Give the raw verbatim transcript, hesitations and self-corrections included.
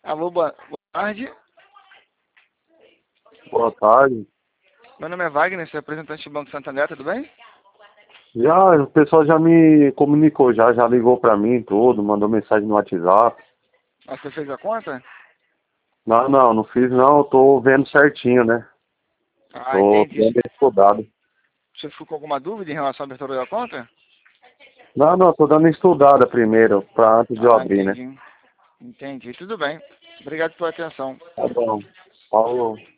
Alô, boa, boa tarde. Boa tarde. Meu nome é Wagner, sou representante do Banco Santander, tudo bem? Já, o pessoal já me comunicou, já, já ligou pra mim tudo, mandou mensagem no WhatsApp. Ah, você fez a conta? Não, não, não fiz não, eu tô vendo certinho, né? Ah, Tô entendi. dando estudado. Você ficou com alguma dúvida em relação à abertura da conta? Não, não, tô dando estudada primeiro, pra antes de eu Ah, abrir, né? entendi. Entendi, tudo bem. Obrigado pela atenção. Tá bom. Falou.